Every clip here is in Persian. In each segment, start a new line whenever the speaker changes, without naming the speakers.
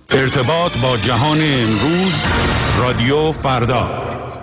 ارتباط با جهان امروز، رادیو فردا.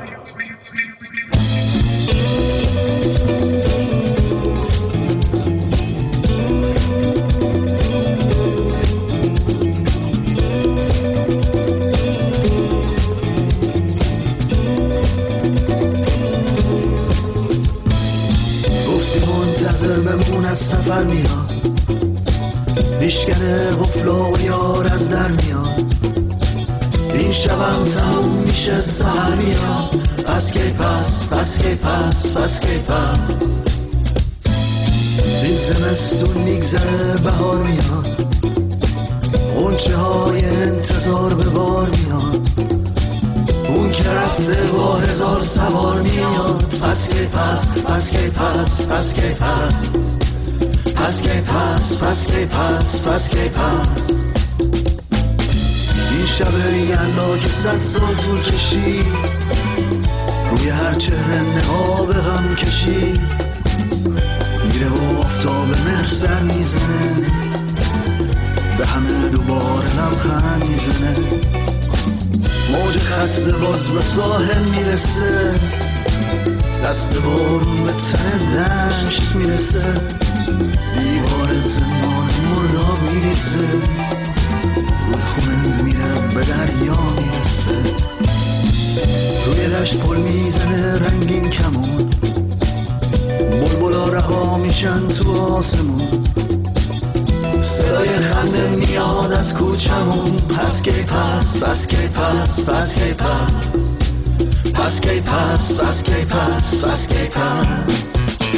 گفتی منتظر بمون از سفر میاد، میشکنه قفلا و یار از در میاد، این شبم تموم میشه سهر میاد، پس کی پس پس کی پس پس کی پس، این زمستون میگذره بهار میاد، غنچه های انتظار به بار میاد، اون که رفته با هزار سوار میاد، پس کی پس پس کی پس پس کی پس، پس کی پس پس کی پس پس کی پس، این شب یلا که 100 سال طول کشید، روی هر چهره نقاب غم کشید، میره و آفتاب مهر سر میزنه، به همه دوباره لبخند میزنه، موج خسته باز به ساحل میرسه، دست بارون به تن دشت میرسه، دیوار زمان مرداب میریزه، رودخونه میره به دریا میرسه، روی دشت پل میزنه رنگین کمون، بلبلا رها میشن تو آسمون، صدای خنده میاد از کوچمون، پس کی پس پس کی پس پس کی پس، پس کی پس پس کی پس پس کی پس.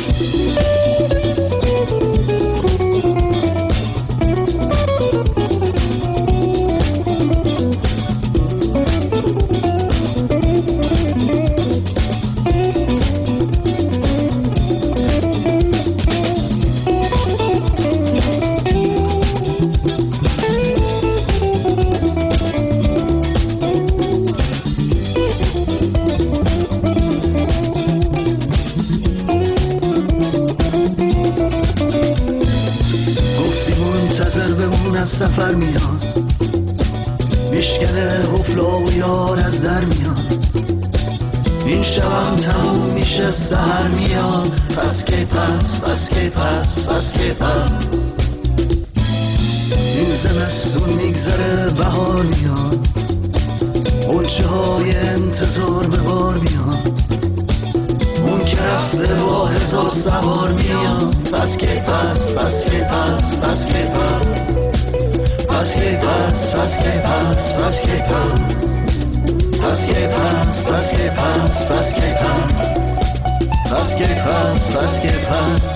سفر میاد، میشکنه قفلا و یار از در میاد، این شبم تموم میشه سهر میاد، پس کی پس پس کی پس پس کی پس، این زمستون میگذره بهار میاد، غنچه های انتظار به بار میاد، اون که رفته با هزار سوار میاد، پس کی پس پس کی پس پس کی پس، پس کی پس پس کی پس پس کی پس، پس کی پس پس کی پس پس کی پس، پس کی پس پس کی پس.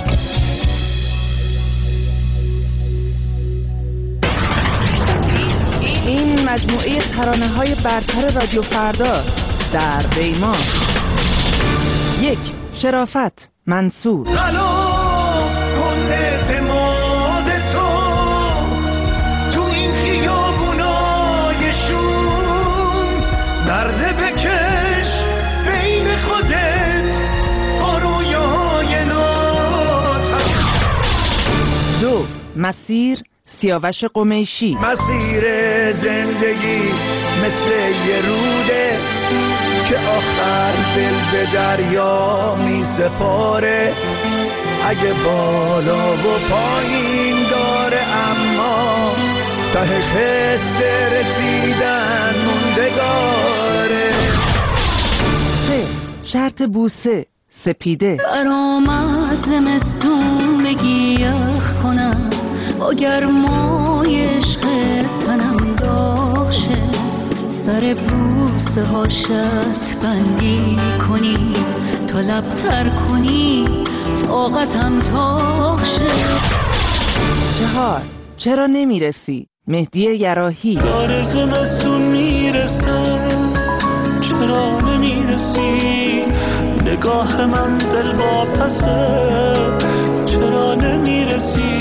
این مجموعه ترانه‌های برتر رادیو فردا در دیما. 1. شرافت منصور.
درد بکش بین خودت با رویاهای ناتم.
2. مسیر سیاوش قمیشی.
مسیر زندگی مثل یه روده که آخر دل به دریا می سپاره، اگه بالا و پایین داره اما تهش حس رسیدن موندگاره.
3. شرط بوسه سپیده.
برام از زمستون بگی یخ کنم، با گرمای عشق تنم داغ شه، سر بوسه ها شرط بندی کنی، تا لبتر کنی طاقتم تاق شه.
4. چرا نمیرسی مهدی یراحی.
داره زمستون میرسه، چرا نمیرسی، نگاه من دل واپسه، چرا نمیرسی.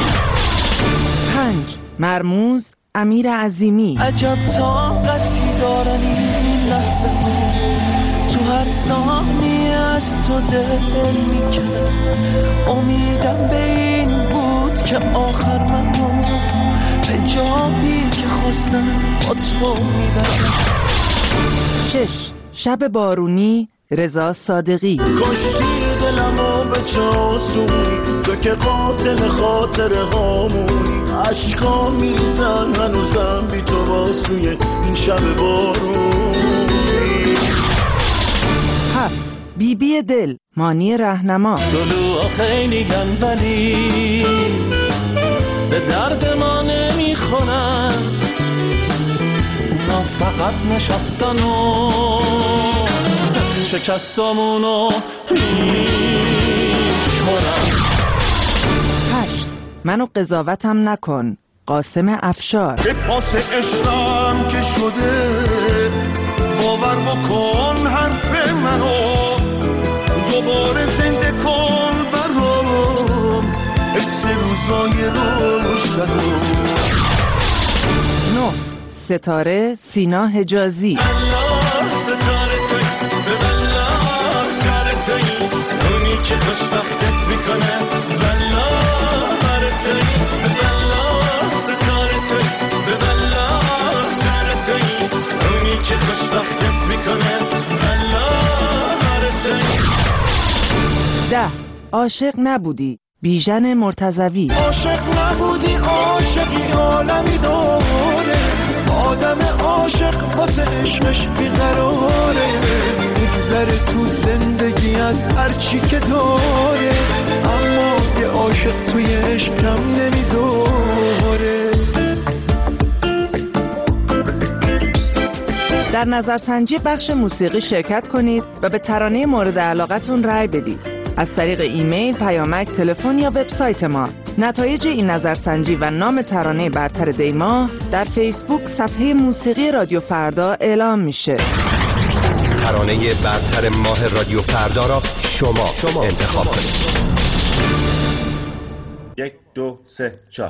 5. مرموز امیر عظیمی.
عجب طاقتی دارن این لحظه ها، تو هر ثانیه از تو دل میکنه، امیدم به این بود که آخر منو به جایی که خواستم
تو میبرم.
6. شب بارونی رضا صادقی.
کشتی دلمو به چاسونی، تو که قاتل خاطره هامونی، عشقا میریزن هنوزم بی تو باز توی این شب بارونی.
7. بیبی دل مانی رهنما.
طلوع خیلی گن ولی به درد ما نمیخورن، اونا فقط نشستن و شکستامونو میشمارن.
8. منو قضاوتم نکن قاسم افشار.
به پاس عشقم که شده باور بکن حرف منو، دوباره زنده کن برام حس روزای روشنو.
9. ستاره سینا حجازی.
الله ستاره توی به بالله چاره توی، اونی که خوشبختت میکنه بالله بره توی به بالله ستاره توی به بالله چاره توی، اونی که خوشبختت میکنه بالله بره توی.
10. عاشق نبودی بیژن مرتضوی.
عاشق نبودی عاشقی عالمی داره، آدم عاشق واسه عشقش بیقراره، میگذره تو زندگی از هرچی که داره، اما یه عاشق توی عشقم نمیذاره.
در نظرسنجی بخش موسیقی شرکت کنید و به ترانه مورد علاقتون رأی بدید. از طریق ایمیل، پیامک، تلفن یا وبسایت ما. نتایج این نظرسنجی و نام ترانه برتر دیما در فیسبوک صفحه موسیقی رادیو فردا اعلام میشه.
ترانه برتر ماه رادیو فردا را شما انتخاب کنید.
1 2 3 4.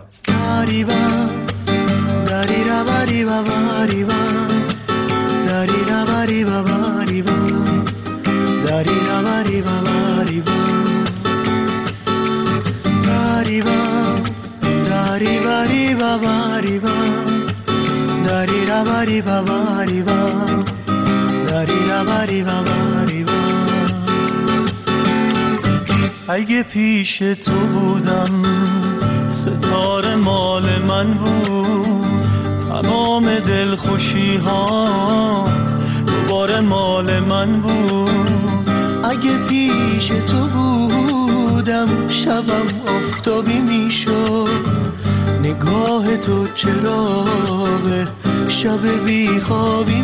اگه پیش تو بودم ستاره مال من بود، تمام دلخوشی ها دوباره مال من بود.
اگه پیش تو بودم شبم آفتابی میشد، نگاه تو چراغ شب بیخوابی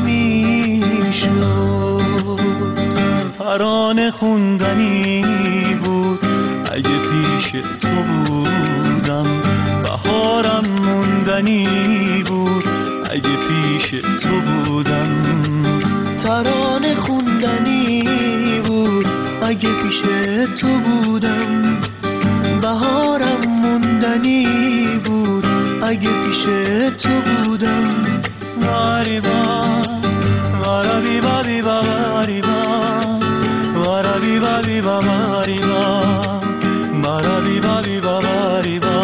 میشد.
ترانه خوندنی بود اگه پیش تو بودم، بهارم موندنی بود اگه پیش تو بودم.
ترانه خوندنی بود اگه پیش تو بودم، بهارم موندنی بود اگه پیش تو بودم.
واریبا وارابی بابی واریبا وارابی بابی واریبا وارابی بابی واریبا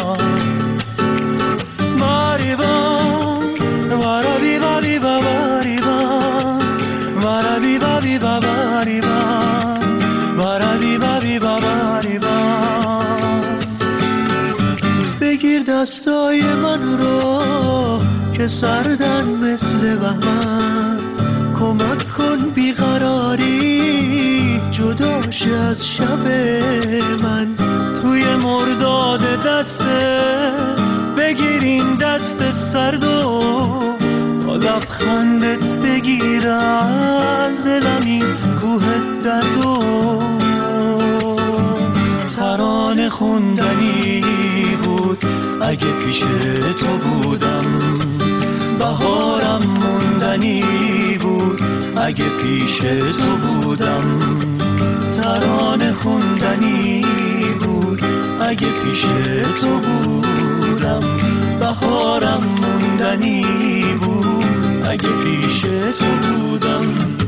واریبا وارابی بابی واریبا وارابی بابی واریبا وارابی بابی واریبا.
بگیر دستای من رو که سردن مثل بهمن، کمک کن بیقراری جداش از شب من.
توی مرداد دسته بگیر این دست سرد و با لبخندت بگیر از دلم این کوه درد و ترانه خوندنی بود اگه پیش تو بودم، بهارم موندنی بود اگه پیش تو بودم. ترانه خوندنی بود اگه پیش تو بودم، بهارم موندنی بود اگه پیش تو بودم.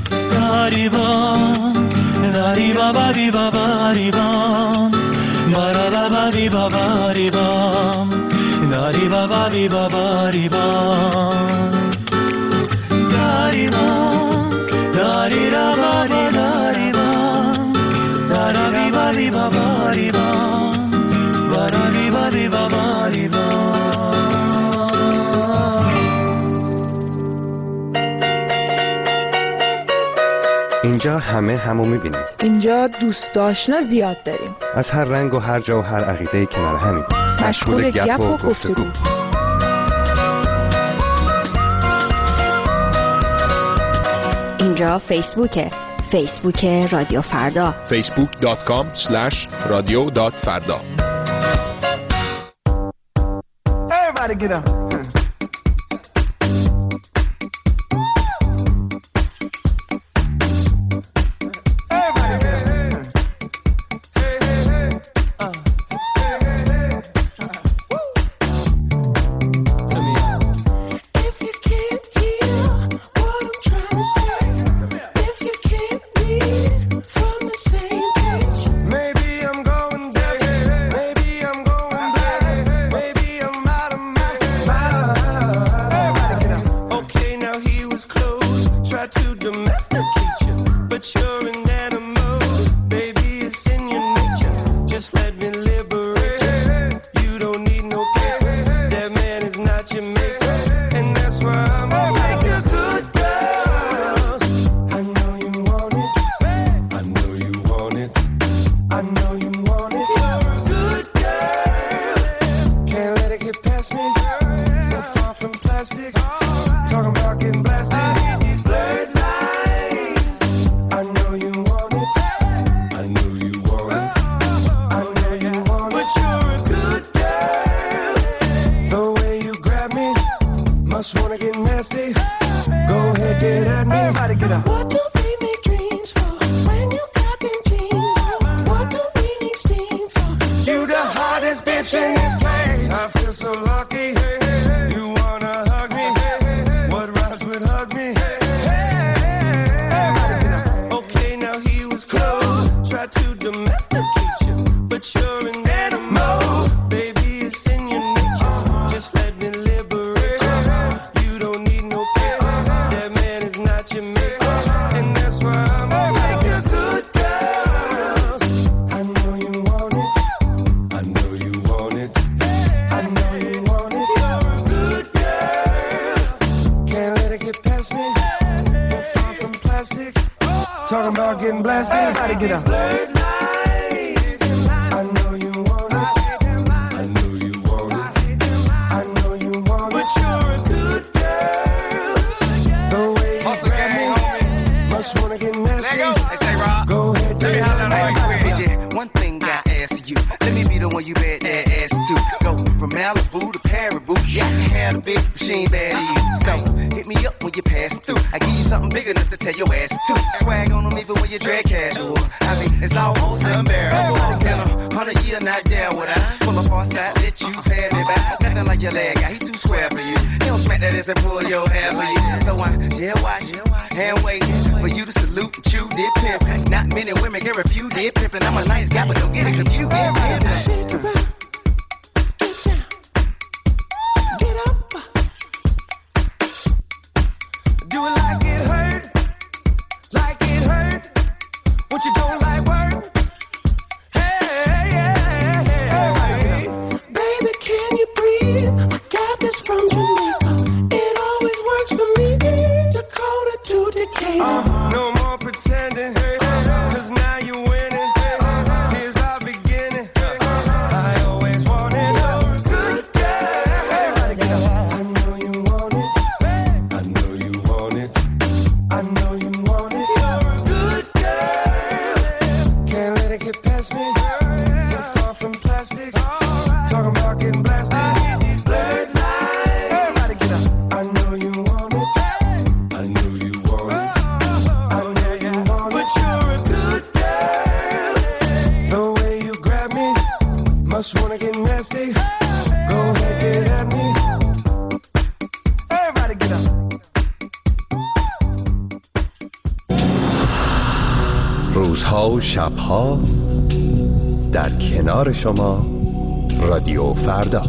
داریبان داریبا باریبا باریبان بارا باریبا باریبان داریبا باریبا باریبان.
اینجا همه همو میبینیم.
اینجا دوست آشنا زیاد داریم.
از هر رنگ و هر جا و هر عقیده کنار همین.
مشغول گپ و گفتگو.
اینجا فیسبوکه. فیسبوک رادیو فردا.
facebook.com/radio.farda.
Everybody get up.
روزها و شبها در کنار شما رادیو فردا.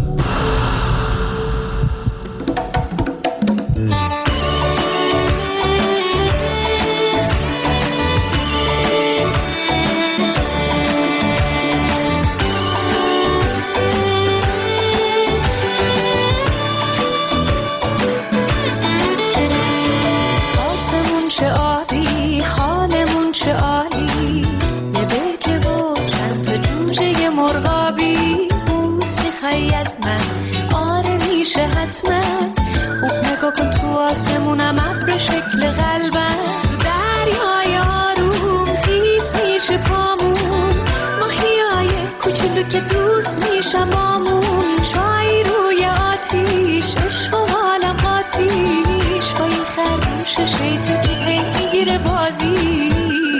آسمون چه آبی، حالمون چه حتما. خوب نگاه کن تو آسمونم ابر شکل قلبم. دریای آروم خیس میشه پامون، ماهیای کوچولو که دوست میشم بامون. چای روی آتیش عشق و حالم آتیش، با این خرگوش شیطون که هی میگیره بازیش.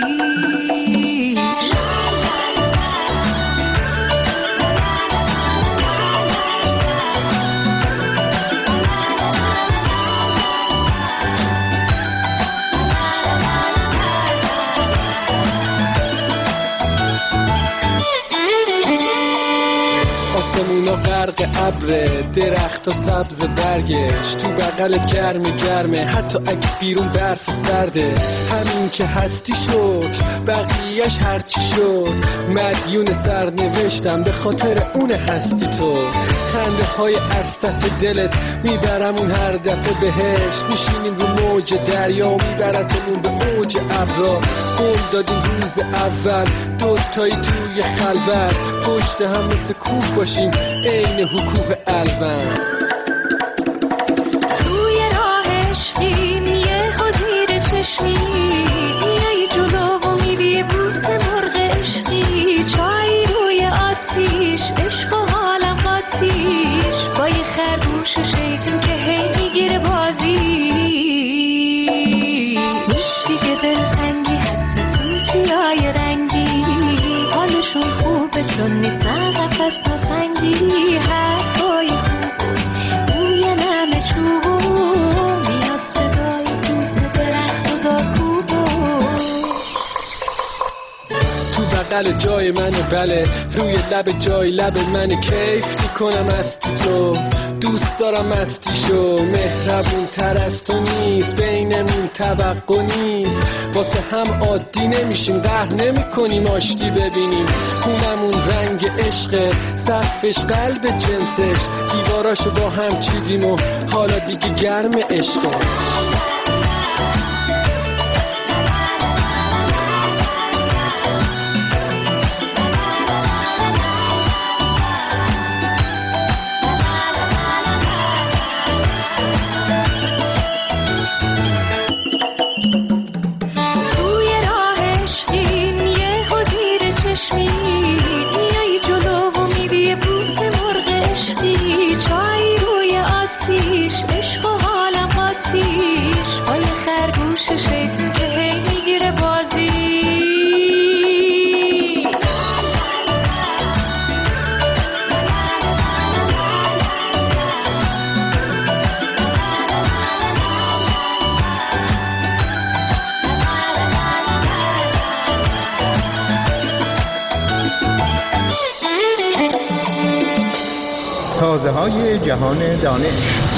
آسمونا غرق ابره، درخت و سبز برگش تو بغل گرمه، حتی اگه بیرون برف سرده. همین که هستی شد بقیهش هرچی شد، مدیون سرنوشتم به خاطر اون هستی تو. خنده های اسطح دلت میبرمون هر دفعه بهش، میشینیم رو موج دریا میبرتمون به اوج ابرا. قول دادیم روز اول دوتایی توی خلوت، پشت هم مثل کوه باشیم عین حقوق الون.
توی راه عشقی میه خودیر چشمی، میای جلو و میری بوس مرغ عشقی. چای روی آتیش عشق و حالم آتیش، با یه خرگوش شیطون که هی میگیره بازیش. دیگه دلتنگی حتی تو پیای رنگی، حالشون خوبه چون نیستن قفص نسنگی. حرفای خوب بوی نم چوبو، میاد صدای دوست درخت و دارکوبو.
تو بغل جای منه بله، روی لب جای لب منه، کیف میکنم از تو. دوست دارم مستیشو، مهربون تر از تو نیست، بینمون توقع نیست. واسه هم عادی نمیشیم، قهر نمی کنیم آشتی ببینیم. خونمون رنگ عشقه، سقفش قلب جنسش، دیواراشو با هم چیدیم و حالا دیگه گرم عشقه.
تازه‌های جهان دانش.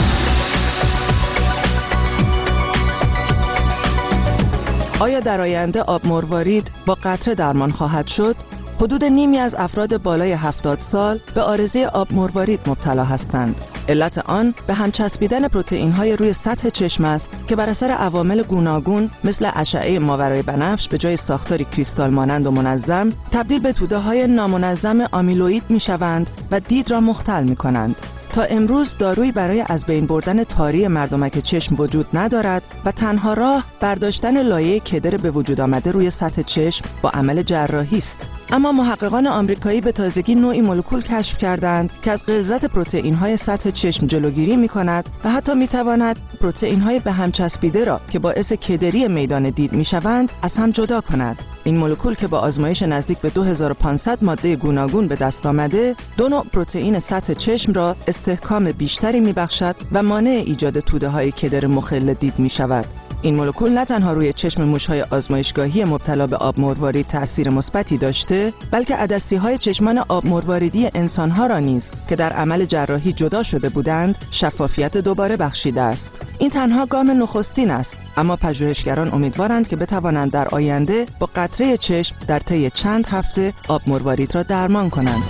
آیا در آینده آب مروارید با قطره درمان خواهد شد؟ حدود نیمی از افراد بالای 70 سال به عارضه آب مروارید مبتلا هستند. علت آن به هم چسبیدن پروتئین‌های روی سطح چشم است که بر اثر عوامل گوناگون مثل اشعه ماورای بنفش به جای ساختاری کریستال مانند و منظم تبدیل به توده‌های نامنظم آمیلوئید می‌شوند و دید را مختل می‌کنند. تا امروز دارویی برای از بین بردن تاری مردمک چشم وجود ندارد و تنها راه برداشتن لایه کدر به وجود آمده روی سطح چشم با عمل جراحی است. اما محققان آمریکایی به تازگی نوعی مولکول کشف کردند که از غلظت پروتئین‌های سطح چشم جلوگیری می‌کند و حتی می‌تواند پروتئین‌های به هم چسبیده را که باعث کدری میدان دید می‌شوند از هم جدا کند. این مولکول که با آزمایش نزدیک به 2500 ماده گوناگون به دست آمده، دو نوع پروتئین سطح چشم را استحکام بیشتری می‌بخشد و مانع ایجاد توده‌های کدر مخل دید می‌شود. این مولکول نه تنها روی چشم موش‌های آزمایشگاهی مبتلا به آب مروارید تأثیر مثبتی داشته، بلکه عدسی‌های چشمان آب مرواریدی انسان‌ها را نیز که در عمل جراحی جدا شده بودند، شفافیت دوباره بخشیده است. این تنها گام نخستین است، اما پژوهشگران امیدوارند که بتوانند در آینده با قطره چشم در طی چند هفته آب مروارید را درمان کنند.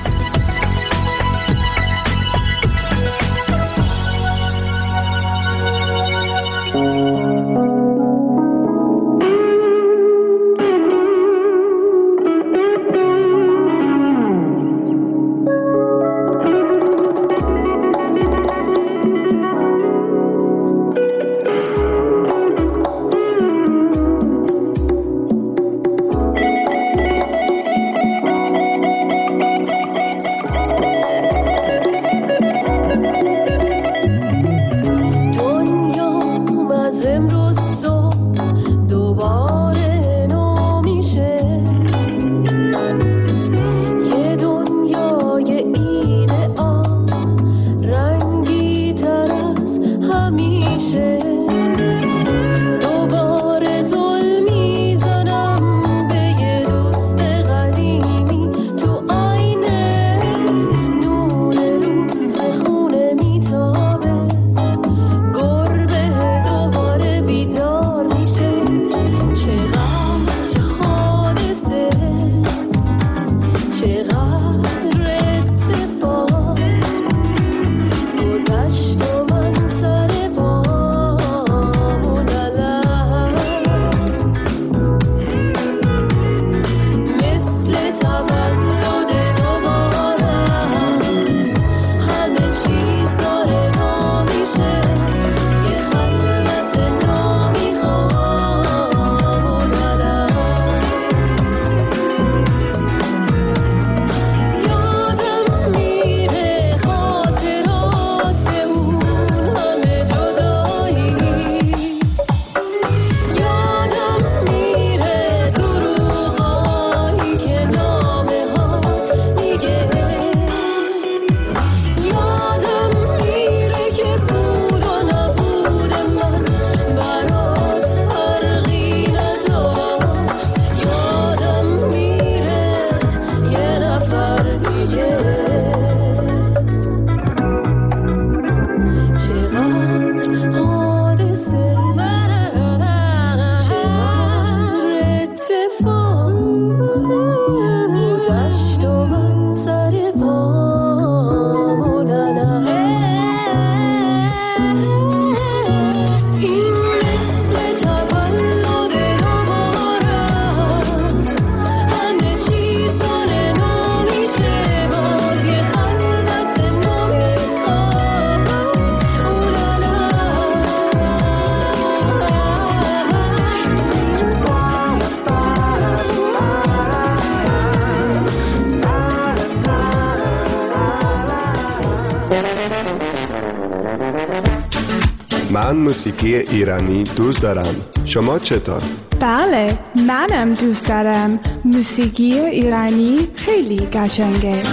من موسیقی ایرانی دوست دارم. شما چطور؟
بله، منم دوست دارم. موسیقی ایرانی خیلی قشنگه.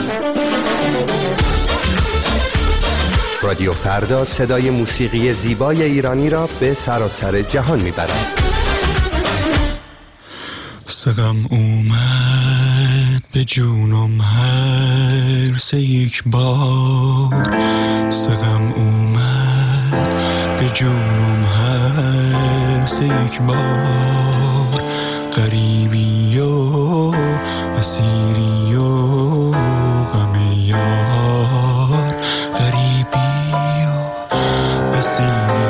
رادیو فردا صدای موسیقی زیبای ایرانی را به سراسر جهان میبرد.
سقم اومد به جونم هر سه یک بار، سقم اومد به جونم هر سه یک بار، غریبی و اسیری و غم یار، غریبی و اسیری